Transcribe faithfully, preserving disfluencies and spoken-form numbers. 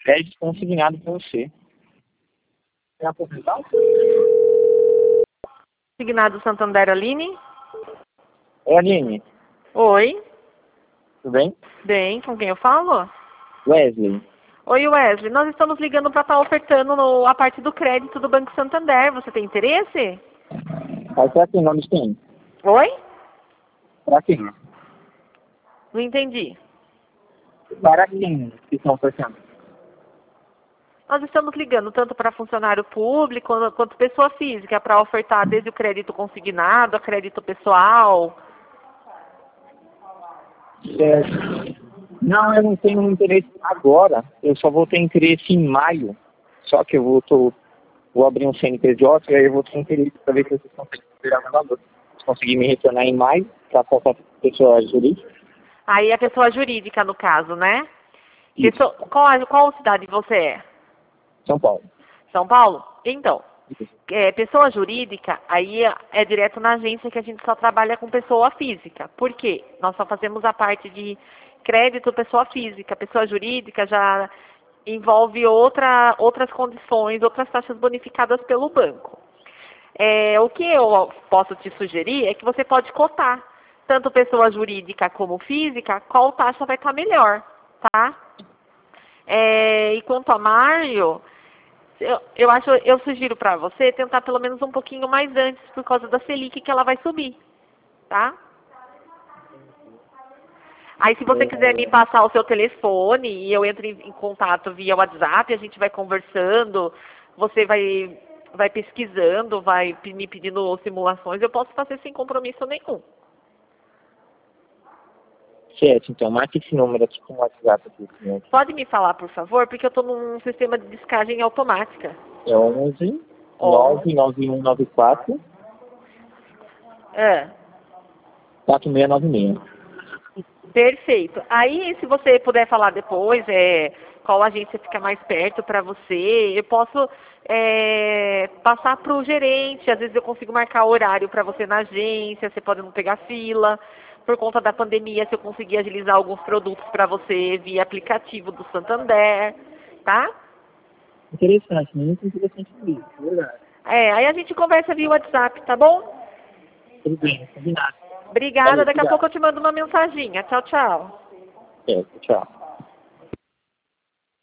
crédito consignado para você. Quer apresentar? Consignado Santander, Aline? Oi, Aline. Oi. Tudo bem? Bem, com quem eu falo? Wesley. Oi, Wesley. Nós estamos ligando para estar ofertando no, a parte do crédito do Banco Santander. Você tem interesse? Mas para quem nome tem? Oi? Para quem? Não entendi. Para quem que estão oferecendo? Nós estamos ligando tanto para funcionário público quanto, quanto pessoa física para ofertar desde o crédito consignado a crédito pessoal. Certo. Não, eu não tenho interesse agora. Eu só vou ter interesse em maio. Só que eu vou, tô, vou abrir um C N P J e aí eu vou ter interesse para ver se vocês conseguem virar meu valor. Se conseguir me retornar em maio, para qualquer pessoa jurídica. Aí a pessoa jurídica, no caso, né? Isso. Pessoa, qual, qual cidade você é? São Paulo. São Paulo? Então, Isso. é, pessoa jurídica, aí é, é direto na agência que a gente só trabalha com pessoa física. Por quê? Nós só fazemos a parte de crédito pessoa física. Pessoa jurídica já envolve outra, outras condições, outras taxas bonificadas pelo banco. É, o que eu posso te sugerir é que você pode cotar, tanto pessoa jurídica como física, qual taxa vai estar melhor, tá? É, e quanto a maio, eu, eu acho, eu sugiro para você tentar pelo menos um pouquinho mais antes, por causa da Selic que ela vai subir, tá? Aí se você quiser me passar o seu telefone e eu entro em, em contato via WhatsApp, a gente vai conversando, você vai, vai pesquisando, vai me pedindo simulações, eu posso fazer sem compromisso nenhum. Certo, então marque esse número aqui com o WhatsApp aqui. Né? Pode me falar, por favor, porque eu estou num sistema de descagem automática. É onze nove nove um nove quatro É. quatro seis nove seis. Perfeito. Aí, se você puder falar depois, é, qual agência fica mais perto para você, eu posso é, passar para o gerente. Às vezes eu consigo marcar horário para você na agência, você pode não pegar fila. Por conta da pandemia, se eu conseguir agilizar alguns produtos para você via aplicativo do Santander, tá? Interessante, muito interessante isso, verdade. É, aí a gente conversa via WhatsApp, tá bom? Tudo bem, combinado. Obrigada, Valeu, daqui a obrigado. pouco eu te mando uma mensaginha. Tchau, tchau. Certo, tchau.